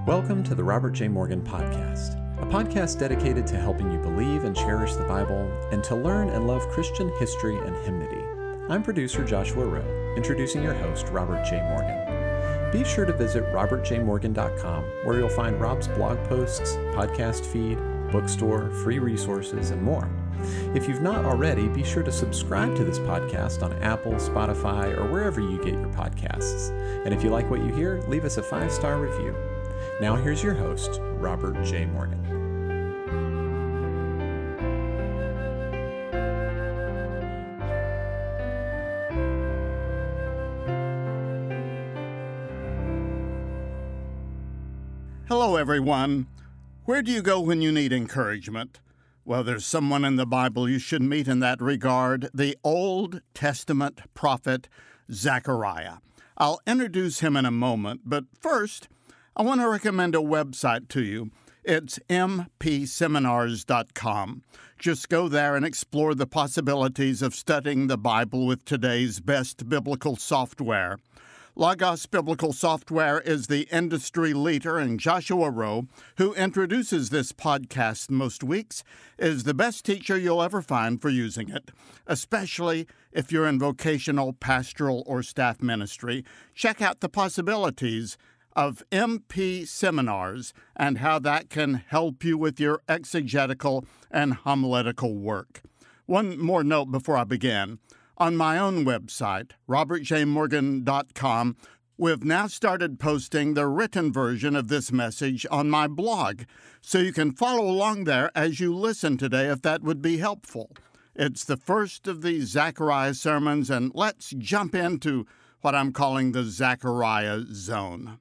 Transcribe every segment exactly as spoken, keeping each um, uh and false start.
Welcome to the Robert J. Morgan Podcast, a podcast dedicated to helping you believe and cherish the Bible and to learn and love Christian history and hymnody. I'm producer Joshua Rowe, introducing your host, Robert J. Morgan. Be sure to visit robert j morgan dot com, where you'll find Rob's blog posts, podcast feed, bookstore, free resources, and more. If you've not already, be sure to subscribe to this podcast on Apple, Spotify, or wherever you get your podcasts. And if you like what you hear, leave us a five-star review. Now here's your host, Robert J. Morgan. Hello, everyone. Where do you go when you need encouragement? Well, there's someone in the Bible you should meet in that regard, the Old Testament prophet Zechariah. I'll introduce him in a moment, but first, I want to recommend a website to you. It's m p seminars dot com. Just go there and explore the possibilities of studying the Bible with today's best biblical software. Logos Biblical Software is the industry leader, and Joshua Rowe, who introduces this podcast most weeks, is the best teacher you'll ever find for using it, especially if you're in vocational, pastoral, or staff ministry. Check out the possibilities of M P Seminars and how that can help you with your exegetical and homiletical work. One more note before I begin. On my own website, robert j morgan dot com, we've now started posting the written version of this message on my blog, so you can follow along there as you listen today if that would be helpful. It's the first of the Zechariah sermons, and let's jump into what I'm calling the Zechariah zone.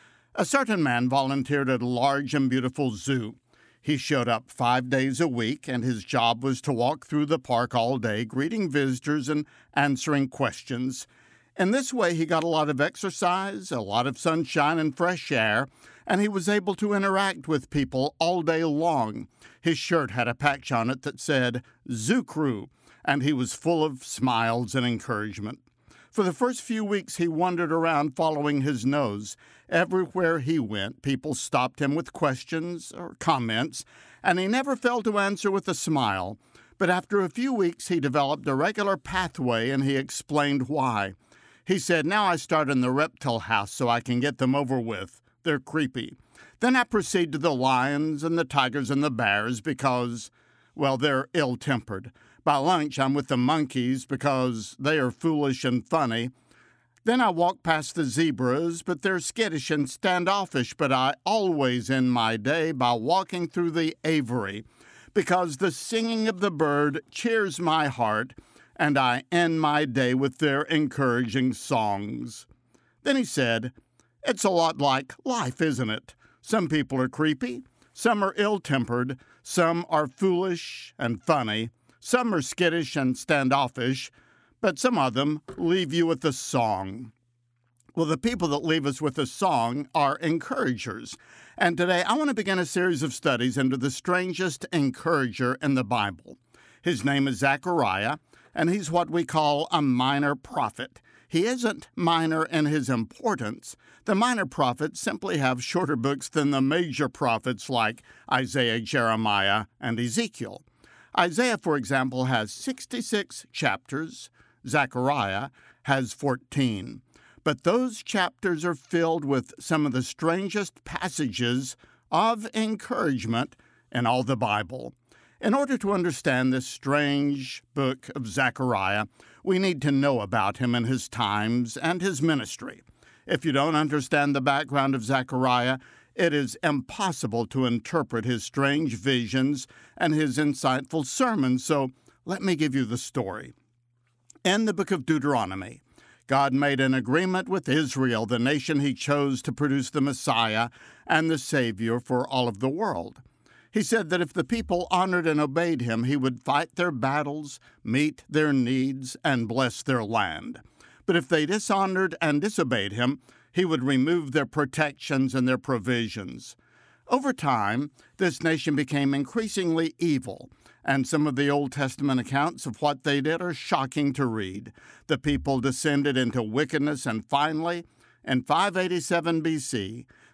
A certain man volunteered at a large and beautiful zoo. He showed up five days a week, and his job was to walk through the park all day, greeting visitors and answering questions. In this way, he got a lot of exercise, a lot of sunshine and fresh air, and he was able to interact with people all day long. His shirt had a patch on it that said, Zoo Crew, and he was full of smiles and encouragement. For the first few weeks, he wandered around following his nose. Everywhere he went, people stopped him with questions or comments, and he never failed to answer with a smile. But after a few weeks, he developed a regular pathway, and he explained why. He said, now I start in the reptile house so I can get them over with. They're creepy. Then I proceed to the lions and the tigers and the bears because, well, they're ill-tempered. By lunch, I'm with the monkeys because they are foolish and funny. Then I walk past the zebras, but they're skittish and standoffish, but I always end my day by walking through the aviary, because the singing of the bird cheers my heart, and I end my day with their encouraging songs. Then he said, it's a lot like life, isn't it? Some people are creepy, some are ill-tempered, some are foolish and funny, some are skittish and standoffish, but some of them leave you with a song. Well, the people that leave us with a song are encouragers. And today I want to begin a series of studies into the strangest encourager in the Bible. His name is Zechariah, and he's what we call a minor prophet. He isn't minor in his importance. The minor prophets simply have shorter books than the major prophets like Isaiah, Jeremiah, and Ezekiel. Isaiah, for example, has sixty-six chapters. Zechariah has fourteen. But those chapters are filled with some of the strangest passages of encouragement in all the Bible. In order to understand this strange book of Zechariah, we need to know about him and his times and his ministry. If you don't understand the background of Zechariah, it is impossible to interpret his strange visions and his insightful sermons, so let me give you the story. In the book of Deuteronomy, God made an agreement with Israel, the nation he chose to produce the Messiah and the Savior for all of the world. He said that if the people honored and obeyed him, he would fight their battles, meet their needs, and bless their land. But if they dishonored and disobeyed him, he would remove their protections and their provisions. Over time, this nation became increasingly evil, and some of the Old Testament accounts of what they did are shocking to read. The people descended into wickedness, and finally, in five eighty-seven B C,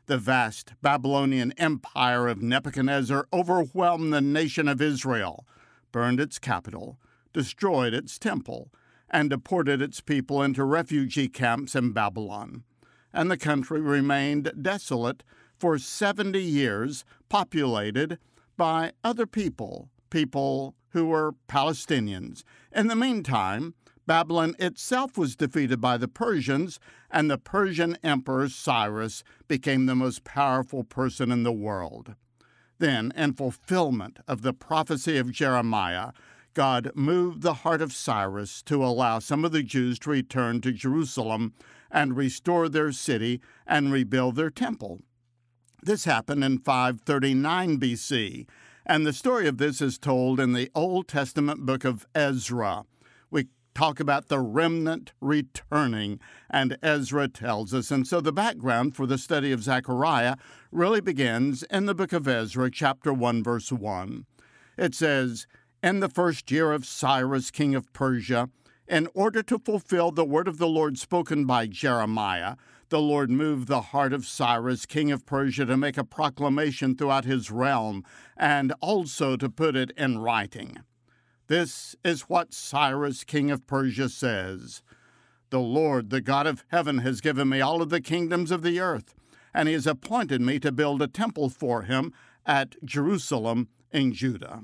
The vast Babylonian empire of Nebuchadnezzar overwhelmed the nation of Israel, burned its capital, destroyed its temple, and deported its people into refugee camps in Babylon. And the country remained desolate for seventy years, populated by other people, people who were Palestinians. In the meantime, Babylon itself was defeated by the Persians, and the Persian Emperor Cyrus became the most powerful person in the world. Then, in fulfillment of the prophecy of Jeremiah, God moved the heart of Cyrus to allow some of the Jews to return to Jerusalem and restore their city and rebuild their temple. This happened in five thirty-nine B C, and the story of this is told in the Old Testament book of Ezra. We talk about the remnant returning, and Ezra tells us. And so the background for the study of Zechariah really begins in the book of Ezra, chapter one, verse one. It says, "In the first year of Cyrus, king of Persia, in order to fulfill the word of the Lord spoken by Jeremiah, the Lord moved the heart of Cyrus, king of Persia, to make a proclamation throughout his realm, and also to put it in writing. This is what Cyrus, king of Persia, says. The Lord, the God of heaven, has given me all of the kingdoms of the earth, and he has appointed me to build a temple for him at Jerusalem in Judah."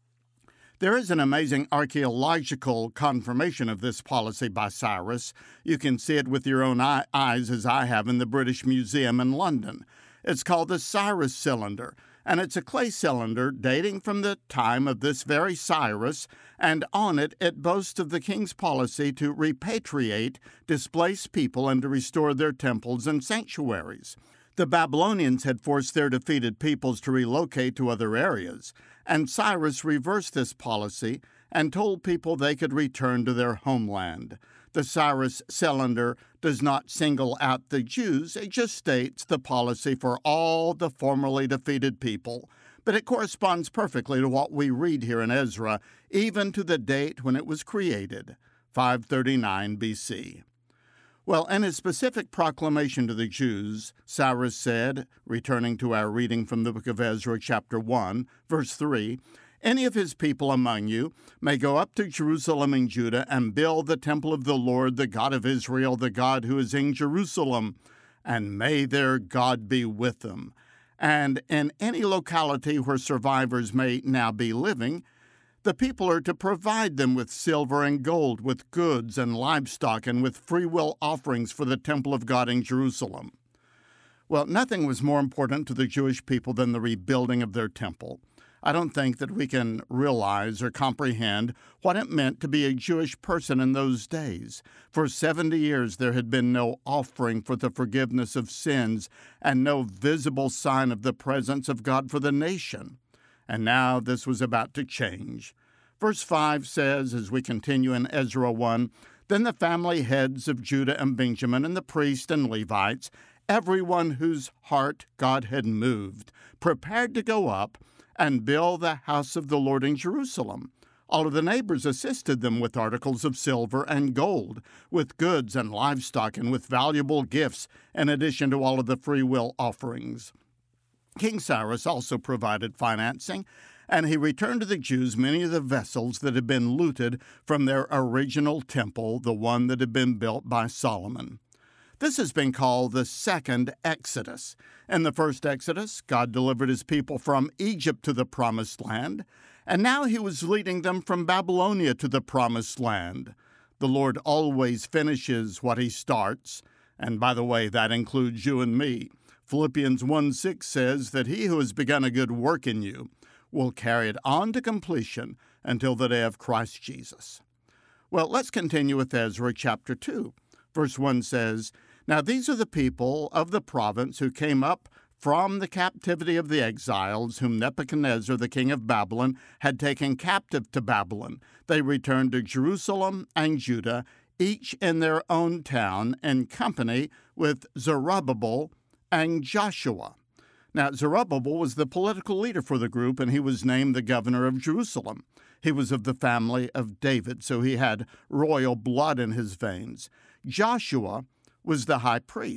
There is an amazing archaeological confirmation of this policy by Cyrus. You can see it with your own eye- eyes, as I have in the British Museum in London. It's called the Cyrus cylinder, and it's a clay cylinder dating from the time of this very Cyrus, and on it it boasts of the king's policy to repatriate displaced people and to restore their temples and sanctuaries. The Babylonians had forced their defeated peoples to relocate to other areas, and Cyrus reversed this policy and told people they could return to their homeland. The Cyrus cylinder does not single out the Jews, it just states the policy for all the formerly defeated people. But it corresponds perfectly to what we read here in Ezra, even to the date when it was created, five thirty-nine B C. Well, in his specific proclamation to the Jews, Cyrus said, returning to our reading from the book of Ezra, chapter one, verse three, "Any of his people among you may go up to Jerusalem in Judah and build the temple of the Lord, the God of Israel, the God who is in Jerusalem, and may their God be with them. And in any locality where survivors may now be living, the people are to provide them with silver and gold, with goods and livestock, and with freewill offerings for the temple of God in Jerusalem." Well, nothing was more important to the Jewish people than the rebuilding of their temple. I don't think that we can realize or comprehend what it meant to be a Jewish person in those days. For seventy years there had been no offering for the forgiveness of sins and no visible sign of the presence of God for the nation. And now this was about to change. Verse five says, as we continue in Ezra one, "Then the family heads of Judah and Benjamin and the priests and Levites, everyone whose heart God had moved, prepared to go up and build the house of the Lord in Jerusalem. All of the neighbors assisted them with articles of silver and gold, with goods and livestock, and with valuable gifts, in addition to all of the free will offerings." King Cyrus also provided financing, and he returned to the Jews many of the vessels that had been looted from their original temple, the one that had been built by Solomon. This has been called the second Exodus. In the first Exodus, God delivered his people from Egypt to the Promised Land, and now he was leading them from Babylonia to the Promised Land. The Lord always finishes what he starts, and by the way, that includes you and me. Philippians one six says that he who has begun a good work in you will carry it on to completion until the day of Christ Jesus. Well, let's continue with Ezra chapter two. Verse one says, "Now these are the people of the province who came up from the captivity of the exiles, whom Nebuchadnezzar, the king of Babylon, had taken captive to Babylon. They returned to Jerusalem and Judah, each in their own town, in company with Zerubbabel and Joshua." Now, Zerubbabel was the political leader for the group, and he was named the governor of Jerusalem. He was of the family of David, so he had royal blood in his veins. Joshua was the high priest.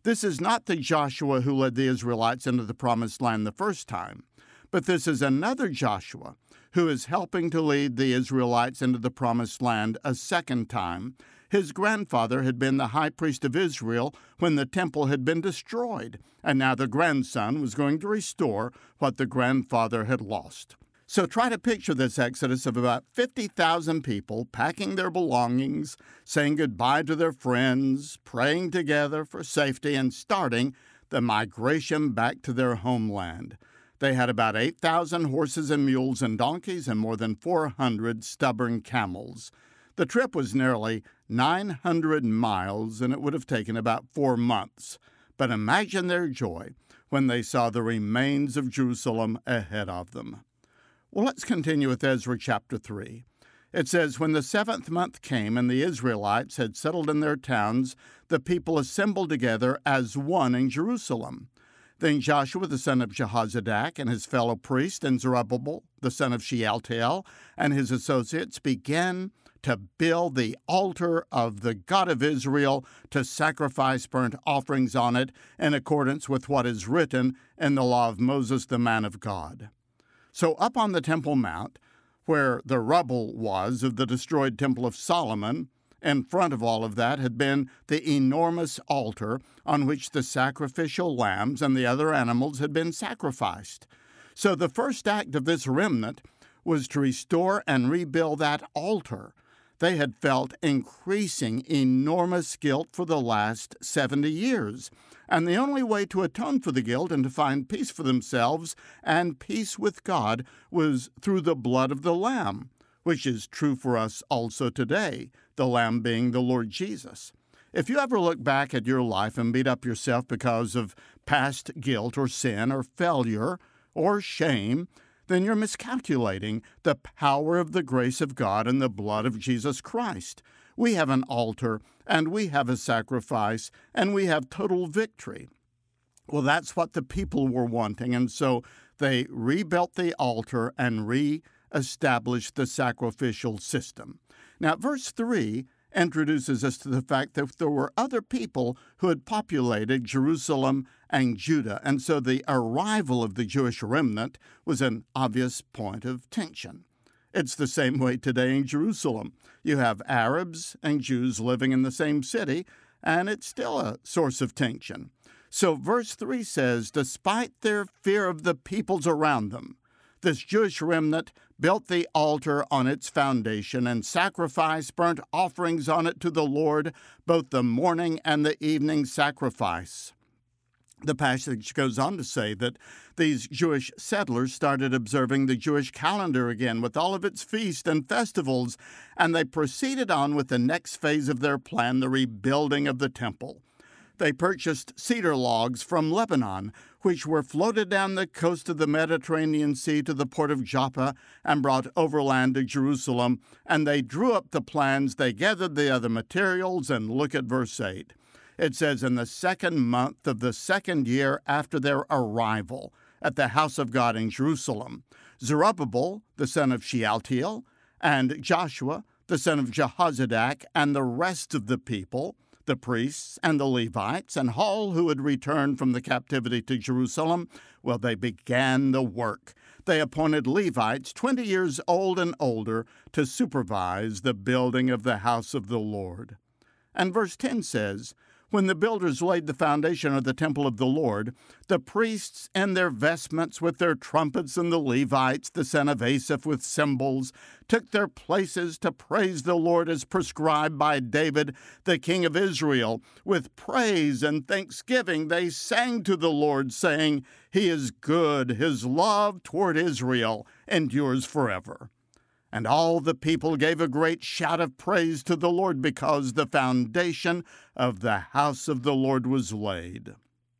This is not the Joshua who led the Israelites into the Promised Land the first time, but this is another Joshua who is helping to lead the Israelites into the Promised Land a second time. His grandfather had been the high priest of Israel when the temple had been destroyed, and now the grandson was going to restore what the grandfather had lost. So try to picture this exodus of about fifty thousand people packing their belongings, saying goodbye to their friends, praying together for safety, and starting the migration back to their homeland. They had about eight thousand horses and mules and donkeys and more than four hundred stubborn camels. The trip was nearly nine hundred miles, and it would have taken about four months. But imagine their joy when they saw the remains of Jerusalem ahead of them. Well, let's continue with Ezra chapter three. It says, "When the seventh month came and the Israelites had settled in their towns, the people assembled together as one in Jerusalem. Then Joshua the son of Jehozadak and his fellow priest, and Zerubbabel the son of Shealtiel and his associates began to build the altar of the God of Israel, to sacrifice burnt offerings on it in accordance with what is written in the law of Moses the man of God." So up on the Temple Mount, where the rubble was of the destroyed Temple of Solomon, in front of all of that had been the enormous altar on which the sacrificial lambs and the other animals had been sacrificed. So the first act of this remnant was to restore and rebuild that altar. They had felt increasing enormous guilt for the last seventy years. And the only way to atone for the guilt and to find peace for themselves and peace with God was through the blood of the Lamb, which is true for us also today, the Lamb being the Lord Jesus. If you ever look back at your life and beat up yourself because of past guilt or sin or failure or shame, then you're miscalculating the power of the grace of God and the blood of Jesus Christ. We have an altar, and we have a sacrifice, and we have total victory. Well, that's what the people were wanting, and so they rebuilt the altar and re-established the sacrificial system. Now, verse three introduces us to the fact that there were other people who had populated Jerusalem and Judah, and so the arrival of the Jewish remnant was an obvious point of tension. It's the same way today in Jerusalem. You have Arabs and Jews living in the same city, and it's still a source of tension. So verse three says, "Despite their fear of the peoples around them, this Jewish remnant built the altar on its foundation and sacrificed burnt offerings on it to the Lord, both the morning and the evening sacrifice." The passage goes on to say that these Jewish settlers started observing the Jewish calendar again with all of its feasts and festivals, and they proceeded on with the next phase of their plan, the rebuilding of the temple. They purchased cedar logs from Lebanon, which were floated down the coast of the Mediterranean Sea to the port of Joppa and brought overland to Jerusalem, and they drew up the plans, they gathered the other materials, and look at verse eight. It says, "In the second month of the second year after their arrival at the house of God in Jerusalem, Zerubbabel, the son of Shealtiel, and Joshua, the son of Jehozadak, and the rest of the people, the priests and the Levites, and all who had returned from the captivity to Jerusalem, well, they began the work. They appointed Levites twenty years old and older to supervise the building of the house of the Lord." And verse ten says, "When the builders laid the foundation of the temple of the Lord, the priests in their vestments with their trumpets and the Levites, the son of Asaph, with cymbals, took their places to praise the Lord as prescribed by David, the king of Israel. With praise and thanksgiving they sang to the Lord, saying, 'He is good, his love toward Israel endures forever.' And all the people gave a great shout of praise to the Lord because the foundation of the house of the Lord was laid."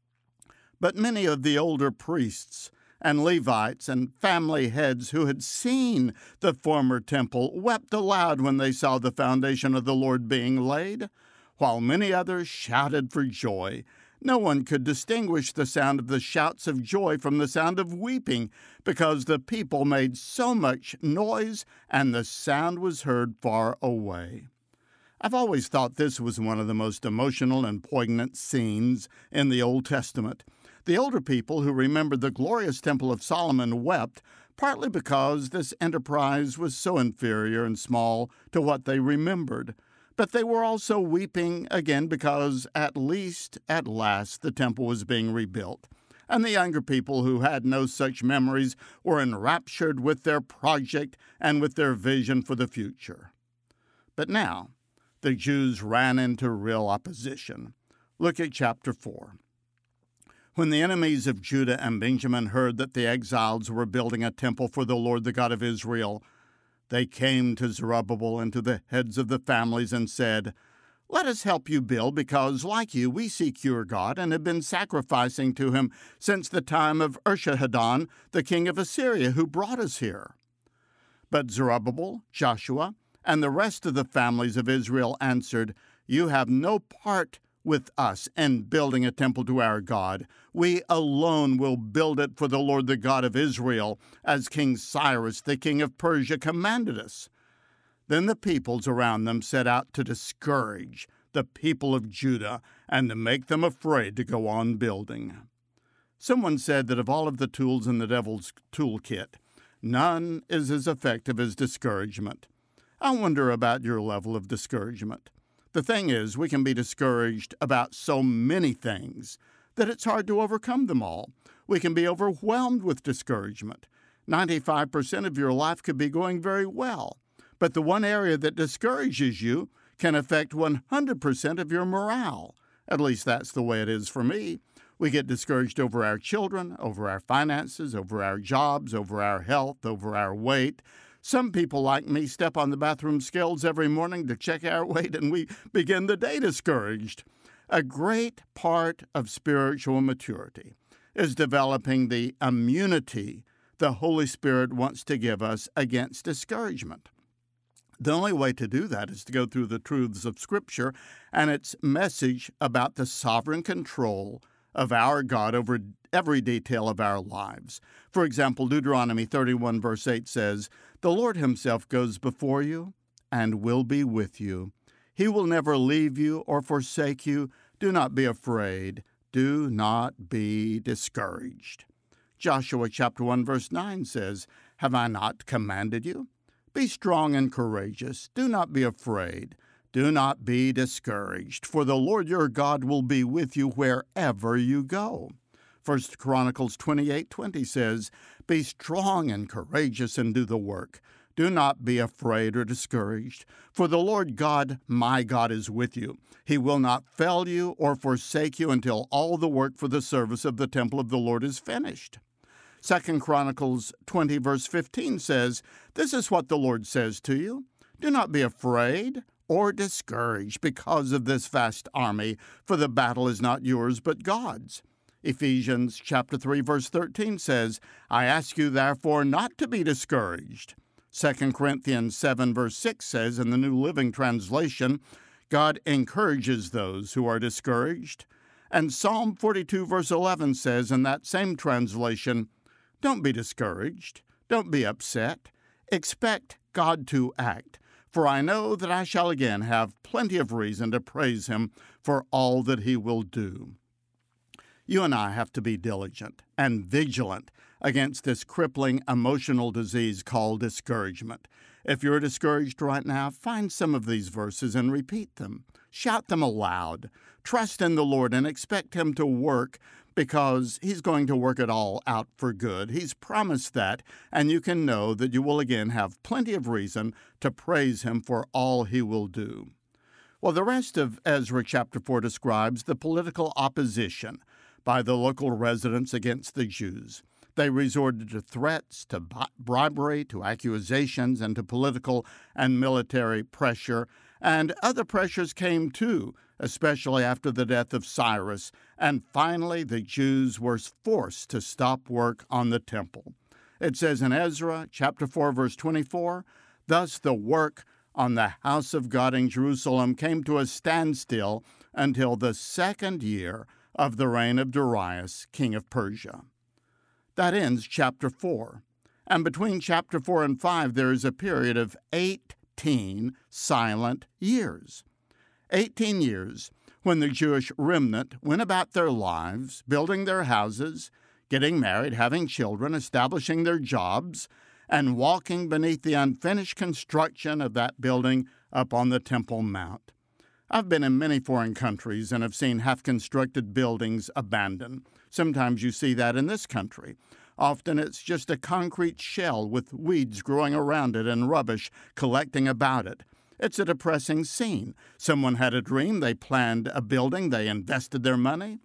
But many of the older priests and Levites and family heads who had seen the former temple wept aloud when they saw the foundation of the Lord being laid, while many others shouted for joy. No one could distinguish the sound of the shouts of joy from the sound of weeping, because the people made so much noise and the sound was heard far away. I've always thought this was one of the most emotional and poignant scenes in the Old Testament. The older people who remembered the glorious Temple of Solomon wept, partly because this enterprise was so inferior and small to what they remembered. But they were also weeping again because at least, at last, the temple was being rebuilt. And the younger people who had no such memories were enraptured with their project and with their vision for the future. But now, the Jews ran into real opposition. Look at chapter four. When the enemies of Judah and Benjamin heard that the exiles were building a temple for the Lord, the God of Israel, they came to Zerubbabel and to the heads of the families and said, "Let us help you build, because, like you, we seek your God and have been sacrificing to him since the time of Esarhaddon, the king of Assyria, who brought us here." But Zerubbabel, Joshua, and the rest of the families of Israel answered, "You have no part with us in building a temple to our God. We alone will build it for the Lord, the God of Israel, as King Cyrus, the king of Persia, commanded us." Then the peoples around them set out to discourage the people of Judah and to make them afraid to go on building. Someone said that of all of the tools in the devil's toolkit, none is as effective as discouragement. I wonder about your level of discouragement. The thing is, we can be discouraged about so many things that it's hard to overcome them all. We can be overwhelmed with discouragement. ninety-five percent of your life could be going very well, but the one area that discourages you can affect one hundred percent of your morale. At least that's the way it is for me. We get discouraged over our children, over our finances, over our jobs, over our health, over our weight. Some people like me step on the bathroom scales every morning to check our weight, and we begin the day discouraged. A great part of spiritual maturity is developing the immunity the Holy Spirit wants to give us against discouragement. The only way to do that is to go through the truths of Scripture and its message about the sovereign control of our God over every detail of our lives. For example, Deuteronomy thirty-one verse eight says, "The Lord himself goes before you and will be with you. He will never leave you or forsake you. Do not be afraid. Do not be discouraged." Joshua chapter one verse nine says, "Have I not commanded you? Be strong and courageous. Do not be afraid. Do not be discouraged, for the Lord your God will be with you wherever you go." First Chronicles twenty-eight twenty says, "Be strong and courageous and do the work. Do not be afraid or discouraged, for the Lord God, my God, is with you. He will not fail you or forsake you until all the work for the service of the temple of the Lord is finished." Second Chronicles twenty verse fifteen says, "This is what the Lord says to you. Do not be afraid or discouraged because of this vast army, for the battle is not yours but God's." Ephesians chapter three verse thirteen says, "I ask you therefore not to be discouraged." Second Corinthians seven verse six says in the New Living Translation, "God encourages those who are discouraged." And Psalm forty-two verse eleven says in that same translation, "Don't be discouraged. Don't be upset. Expect God to act. For I know that I shall again have plenty of reason to praise him for all that he will do." You and I have to be diligent and vigilant against this crippling emotional disease called discouragement. If you're discouraged right now, find some of these verses and repeat them. Shout them aloud. Trust in the Lord and expect him to work, because he's going to work it all out for good. He's promised that, and you can know that you will again have plenty of reason to praise him for all he will do. Well, the rest of Ezra chapter four describes the political opposition by the local residents against the Jews. They resorted to threats, to bribery, to accusations, and to political and military pressure. And other pressures came too, especially after the death of Cyrus. And finally, the Jews were forced to stop work on the temple. It says in Ezra chapter four, verse twenty-four, "Thus the work on the house of God in Jerusalem came to a standstill until the second year of the reign of Darius, king of Persia." That ends chapter four. And between chapter four and five, there is a period of eighteen silent years. eighteen years, when the Jewish remnant went about their lives, building their houses, getting married, having children, establishing their jobs, and walking beneath the unfinished construction of that building up on the Temple Mount. I've been in many foreign countries and have seen half-constructed buildings abandoned. Sometimes you see that in this country. Often it's just a concrete shell with weeds growing around it and rubbish collecting about it. It's a depressing scene. Someone had a dream, they planned a building, they invested their money.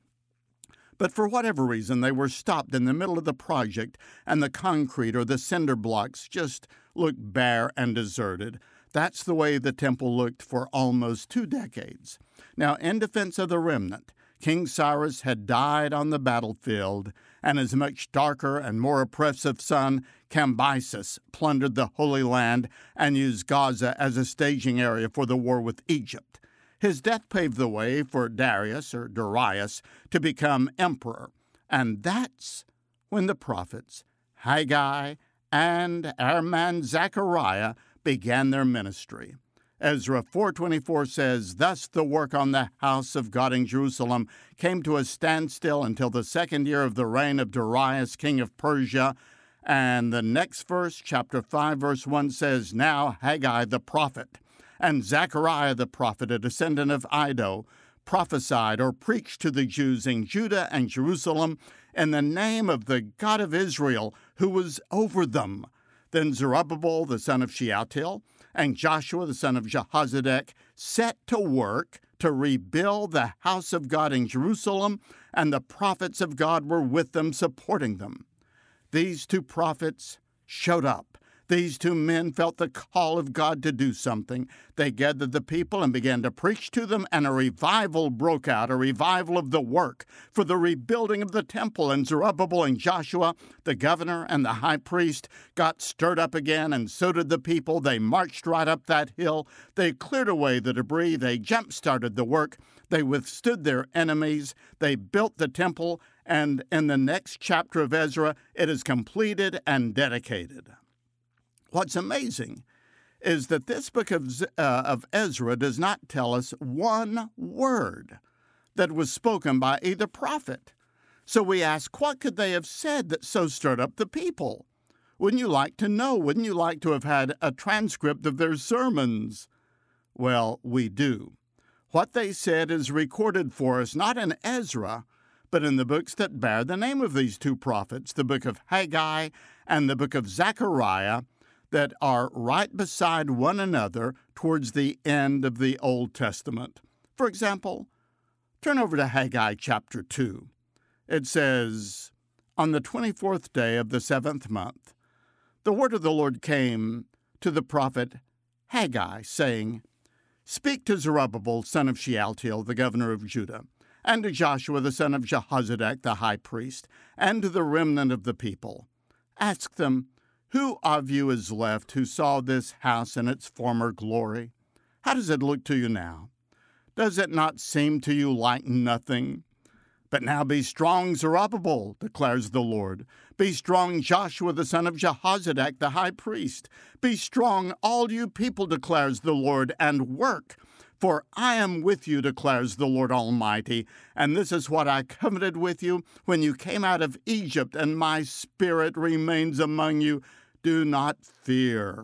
But for whatever reason, they were stopped in the middle of the project, and the concrete or the cinder blocks just looked bare and deserted. That's the way the temple looked for almost two decades. Now, in defense of the remnant, King Cyrus had died on the battlefield, and his much darker and more oppressive son, Cambyses, plundered the Holy Land and used Gaza as a staging area for the war with Egypt. His death paved the way for Darius, or Darius, to become emperor, and that's when the prophets Haggai and our man Zechariah began their ministry. Ezra four twenty-four says, "Thus the work on the house of God in Jerusalem came to a standstill until the second year of the reign of Darius, king of Persia." And the next verse, chapter five, verse one says, "Now Haggai the prophet and Zechariah the prophet, a descendant of Iddo, prophesied or preached to the Jews in Judah and Jerusalem in the name of the God of Israel, who was over them." Then Zerubbabel the son of Shealtiel and Joshua the son of Jehozadak set to work to rebuild the house of God in Jerusalem, and the prophets of God were with them, supporting them. These two prophets showed up. These two men felt the call of God to do something. They gathered the people and began to preach to them, and a revival broke out, a revival of the work for the rebuilding of the temple. And Zerubbabel and Joshua, the governor and the high priest, got stirred up again, and so did the people. They marched right up that hill. They cleared away the debris. They jump-started the work. They withstood their enemies. They built the temple, and in the next chapter of Ezra, it is completed and dedicated. What's amazing is that this book of, uh, of Ezra does not tell us one word that was spoken by either prophet. So we ask, what could they have said that so stirred up the people? Wouldn't you like to know? Wouldn't you like to have had a transcript of their sermons? Well, we do. What they said is recorded for us, not in Ezra, but in the books that bear the name of these two prophets, the book of Haggai and the book of Zechariah, that are right beside one another towards the end of the Old Testament. For example, turn over to Haggai chapter two. It says, "On the twenty-fourth day of the seventh month, the word of the Lord came to the prophet Haggai, saying, Speak to Zerubbabel, son of Shealtiel, the governor of Judah, and to Joshua, the son of Jehozadak, the high priest, and to the remnant of the people. Ask them, Who of you is left who saw this house in its former glory? How does it look to you now? Does it not seem to you like nothing? But now be strong, Zerubbabel, declares the Lord. Be strong, Joshua, the son of Jehozadak, the high priest. Be strong, all you people, declares the Lord, and work. For I am with you, declares the Lord Almighty, and this is what I covenanted with you when you came out of Egypt, and my spirit remains among you. Do not fear."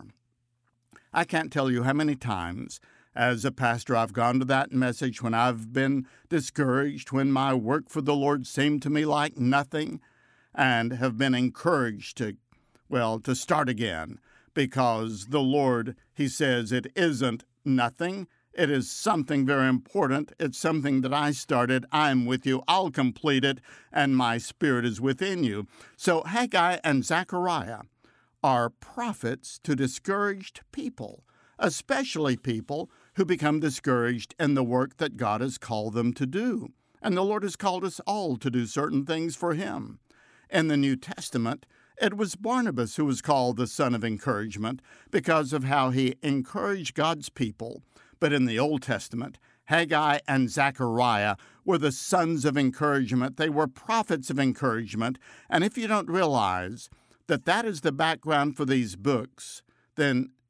I can't tell you how many times as a pastor I've gone to that message when I've been discouraged, when my work for the Lord seemed to me like nothing, and have been encouraged to, well, to start again, because the Lord, he says, it isn't nothing. It is something very important. It's something that I started. I'm with you. I'll complete it, and my spirit is within you. So Haggai and Zechariah are prophets to discouraged people, especially people who become discouraged in the work that God has called them to do. And the Lord has called us all to do certain things for him. In the New Testament, it was Barnabas who was called the son of encouragement because of how he encouraged God's people. But in the Old Testament, Haggai and Zechariah were the sons of encouragement. They were prophets of encouragement. And if you don't realize that that is the background for these books, then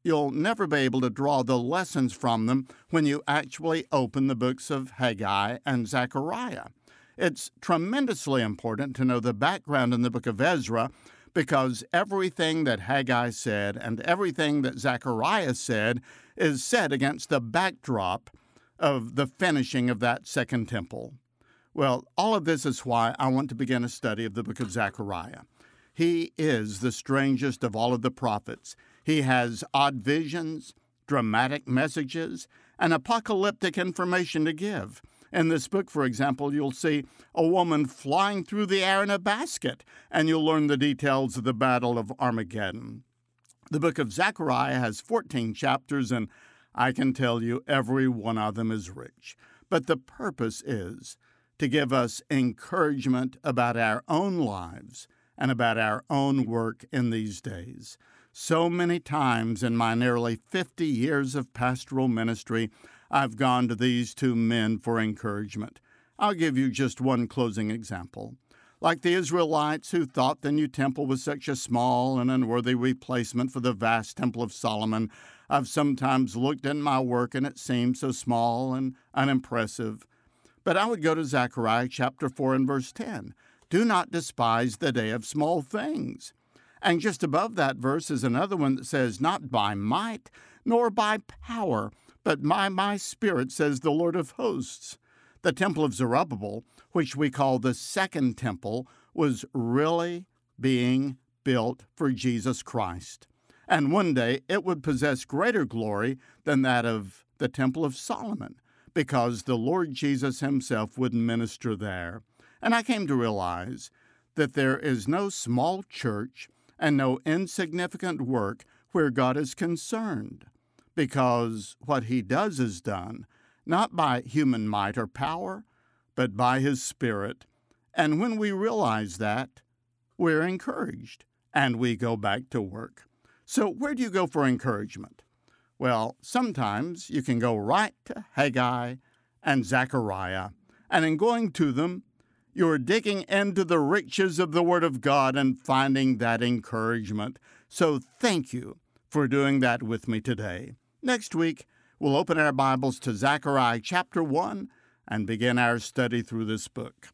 you'll never be able to draw the lessons from them when you actually open the books of Haggai and Zechariah. It's tremendously important to know the background in the book of Ezra, because everything that Haggai said and everything that Zechariah said is said against the backdrop of the finishing of that second temple. Well, all of this is why I want to begin a study of the book of Zechariah. He is the strangest of all of the prophets. He has odd visions, dramatic messages, and apocalyptic information to give. In this book, for example, you'll see a woman flying through the air in a basket, and you'll learn the details of the Battle of Armageddon. The book of Zechariah has fourteen chapters, and I can tell you every one of them is rich. But the purpose is to give us encouragement about our own lives and about our own work in these days. So many times in my nearly fifty years of pastoral ministry, I've gone to these two men for encouragement. I'll give you just one closing example. Like the Israelites who thought the new temple was such a small and unworthy replacement for the vast temple of Solomon, I've sometimes looked at my work and it seemed so small and unimpressive. But I would go to Zechariah chapter four and verse ten. Do not despise the day of small things. And just above that verse is another one that says, not by might, nor by power, but by my spirit, says the Lord of hosts. The temple of Zerubbabel, which we call the second temple, was really being built for Jesus Christ. And one day it would possess greater glory than that of the temple of Solomon, because the Lord Jesus himself would minister there. And I came to realize that there is no small church and no insignificant work where God is concerned, because what he does is done not by human might or power, but by his Spirit. And when we realize that, we're encouraged, and we go back to work. So where do you go for encouragement? Well, sometimes you can go right to Haggai and Zechariah, and in going to them, you're digging into the riches of the Word of God and finding that encouragement. So thank you for doing that with me today. Next week, we'll open our Bibles to Zechariah chapter one and begin our study through this book.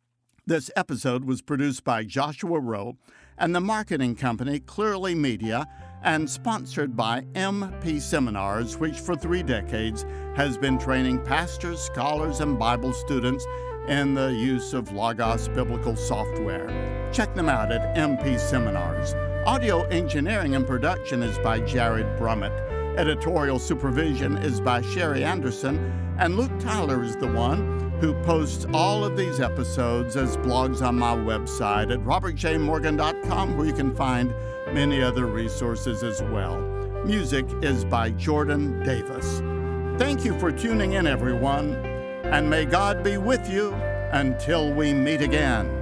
This episode was produced by Joshua Rowe and the marketing company Clearly Media and sponsored by M P Seminars, which for three decades has been training pastors, scholars, and Bible students in the use of Logos biblical software. Check them out at M P Seminars. Audio engineering and production is by Jared Brummett. Editorial supervision is by Sherry Anderson, and Luke Tyler is the one who posts all of these episodes as blogs on my website at robert j morgan dot com, where you can find many other resources as well. Music is by Jordan Davis. Thank you for tuning in, everyone, and may God be with you until we meet again.